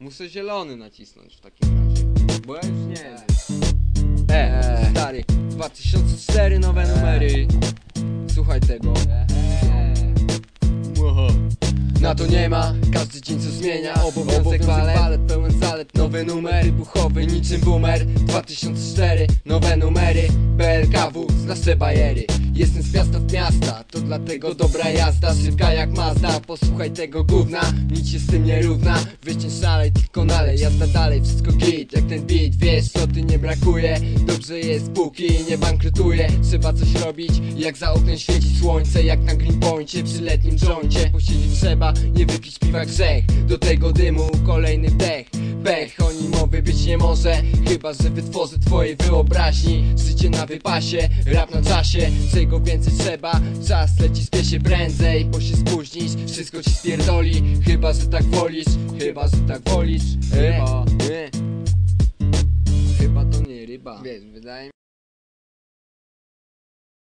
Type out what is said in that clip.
Muszę zielony nacisnąć w takim razie, bo ja już nie wiem. Stary, 2004 nowe numery. Słuchaj tego. Na to nie ma, każdy dzień co zmienia. Obowiązek walet, pełen zalet. Nowy numer, wybuchowy niczym boomer. 2004, nowe numery. BLKW, znasz te bajery. Jestem z miasta w miasta, to dlatego dobra jazda. Szybka jak Mazda, posłuchaj tego gówna. Nic się z tym nie równa, wyjść nie szalej, tylko nalej. Jazda dalej, wszystko git, jak ten beat. Wiesz co ty nie brakuje, dobrze jest póki nie bankrutuje. Trzeba coś robić, jak za oknem świeci słońce. Jak na Greenpoincie przy letnim joincie. Posiedzieć trzeba, nie wypić piwa grzech. Do tego dymu kolejny wdech. Pech, o nim mowy być nie może, chyba że wytworzę twojej wyobraźni. Życie na wypasie, rap na czasie. Czego więcej trzeba, czas leci spiesie prędzej. Bo się spóźnisz, wszystko ci spierdoli. Chyba że tak wolisz, chyba że tak wolisz. Chyba to nie ryba. Wiesz, wydaje mi się.